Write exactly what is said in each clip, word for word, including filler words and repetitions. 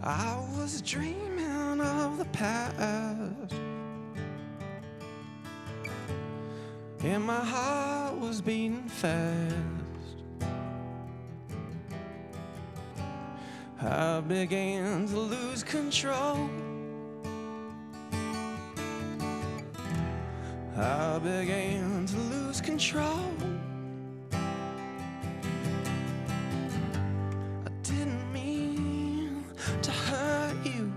I was dreaming of the past, and my heart was beating fast. I began to lose control. I began to lose control. I didn't mean to hurt you.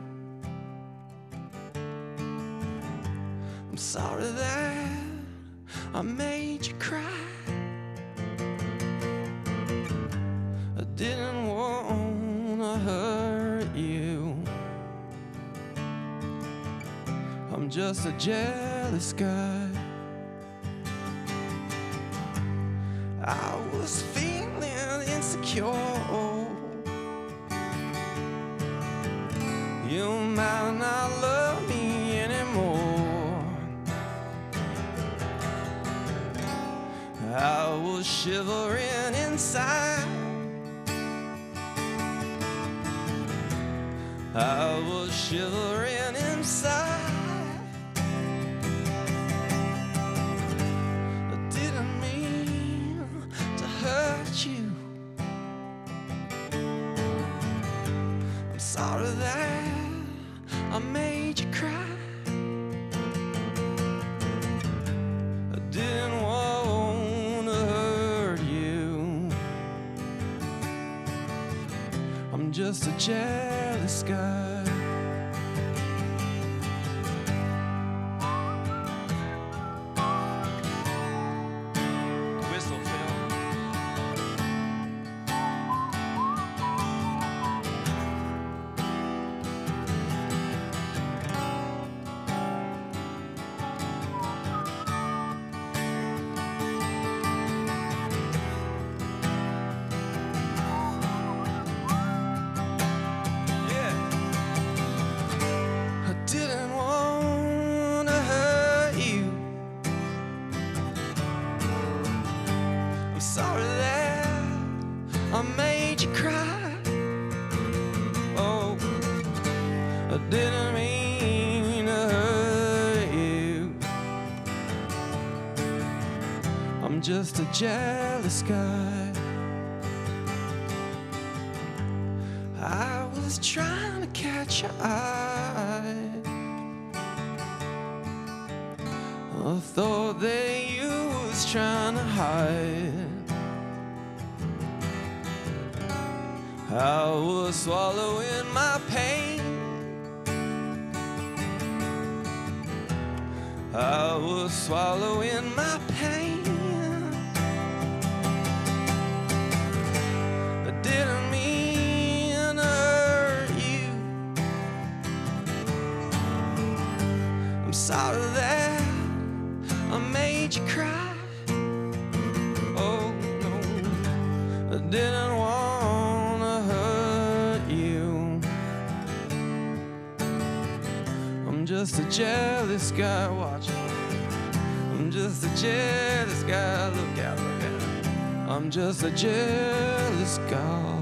I'm sorry that I made you cry. I didn't want to hurt you. I'm just a jealous guy. I was feeling insecure. You might not love me anymore. I was shivering inside. I was shivering inside. You. I'm sorry that I made you cry. I didn't want to hurt you. I'm just a jealous guy. Didn't want to hurt you. I'm sorry that I made you cry. Oh, I didn't mean to hurt you. I'm just a jealous guy. I was trying to catch your eye. I thought that you was trying to hide. I was swallowing my pain. I was swallowing my pain. I didn't mean to hurt you. I'm sorry that I made you cry. Oh no, I didn't want to hurt you. I'm just a jealous guy. Watch. I'm just a jealous guy. Look out, look out. I'm just a jealous guy.